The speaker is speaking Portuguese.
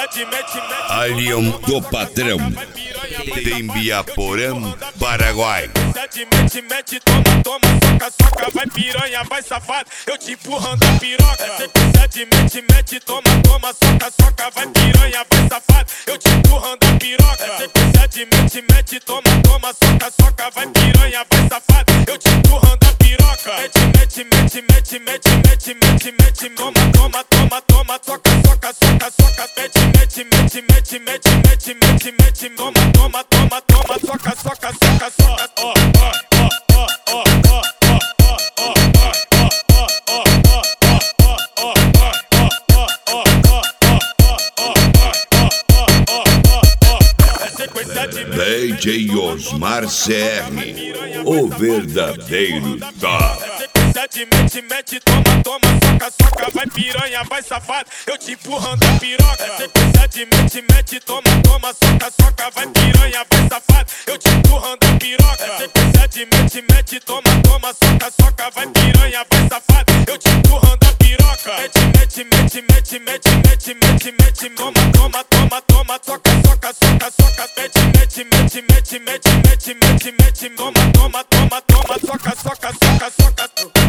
Alien do Patrão, tem Biaporã, Paraguai. Mete, toma, soca, vai piranha, vai safado, eu te empurrando a piroca. Mete, toma, soca, vai piranha, vai safado, eu te empurrando a piroca. Mete, toma, soca, vai piranha, vai safado, eu te empurrando a piroca. Mete, toma, soca, mete, toma, soca, DJ Osmar CR, o verdadeiro top. Mete, toma, soca, vai piranha, vai safado, eu te empurrando a piroca. Mete, toma, soca, vai piranha, vai safado, eu te empurrando a piroca. Mete, toma, soca, vai piranha, vai safado, eu te empurrando a piroca. Mete, toma, soca, mete, toma, soca,